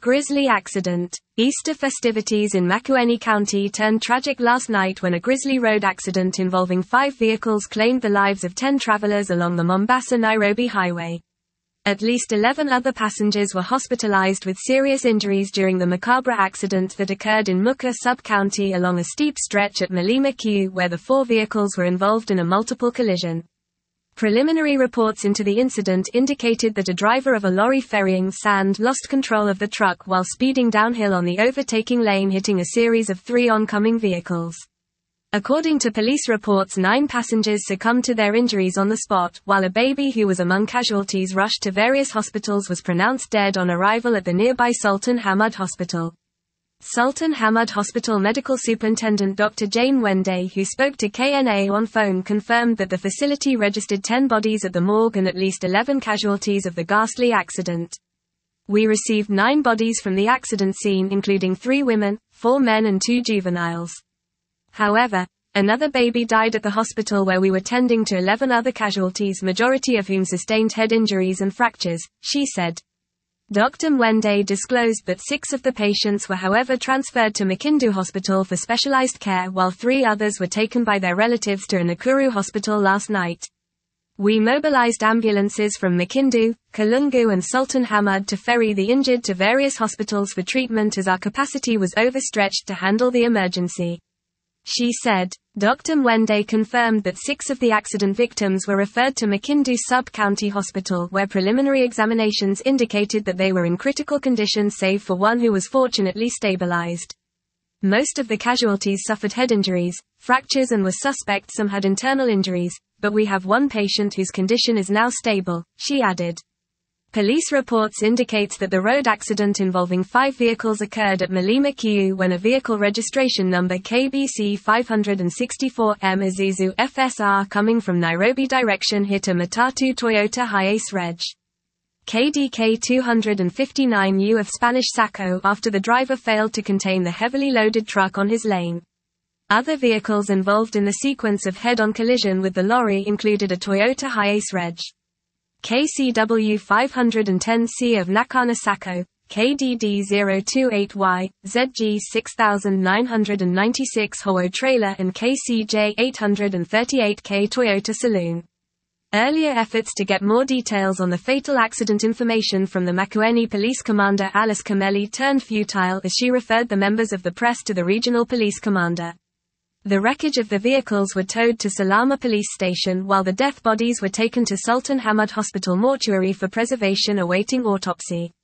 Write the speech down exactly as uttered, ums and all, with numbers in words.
Grisly accident. Easter festivities in Makueni County turned tragic last night when a grisly road accident involving five vehicles claimed the lives of ten travelers along the Mombasa-Nairobi highway. At least eleven other passengers were hospitalized with serious injuries during the macabre accident that occurred in Muka sub-county along a steep stretch at Malima Q, where the four vehicles were involved in a multiple collision. Preliminary reports into the incident indicated that a driver of a lorry ferrying sand lost control of the truck while speeding downhill on the overtaking lane, hitting a series of three oncoming vehicles. According to police reports, nine passengers succumbed to their injuries on the spot, while a baby who was among casualties rushed to various hospitals was pronounced dead on arrival at the nearby Sultan Hamad Hospital. Sultan Hamad Hospital Medical Superintendent Doctor Jane Wende, who spoke to K N A on phone, confirmed that the facility registered ten bodies at the morgue and at least eleven casualties of the ghastly accident. We received nine bodies from the accident scene, including three women, four men and two juveniles. However, another baby died at the hospital where we were tending to eleven other casualties, majority of whom sustained head injuries and fractures, she said. Doctor Mwende disclosed that six of the patients were however transferred to Makindu Hospital for specialized care, while three others were taken by their relatives to a Nakuru hospital last night. We mobilized ambulances from Makindu, Kalungu and Sultan Hamad to ferry the injured to various hospitals for treatment as our capacity was overstretched to handle the emergency. She said. Doctor Mwende confirmed that six of the accident victims were referred to Makindu Sub-County Hospital, where preliminary examinations indicated that they were in critical condition save for one who was fortunately stabilized. Most of the casualties suffered head injuries, fractures and were suspect some had internal injuries, but we have one patient whose condition is now stable, she added. Police reports indicates that the road accident involving five vehicles occurred at Malima Q when a vehicle registration number K B C five sixty-four M Isuzu F S R coming from Nairobi direction hit a Matatu Toyota Hiace Reg. K D K two fifty-nine U of Spanish Saco after the driver failed to contain the heavily loaded truck on his lane. Other vehicles involved in the sequence of head-on collision with the lorry included a Toyota Hiace Reg. K C W five ten C of Nakana Sacco, K D D zero two eight Y, Z G six nine nine six Howo trailer and K C J eight thirty-eight K Toyota Saloon. Earlier efforts to get more details on the fatal accident information from the Makueni Police Commander Alice Kameli turned futile as she referred the members of the press to the regional police commander. The wreckage of the vehicles were towed to Salama Police Station while the death bodies were taken to Sultan Hamad Hospital mortuary for preservation awaiting autopsy.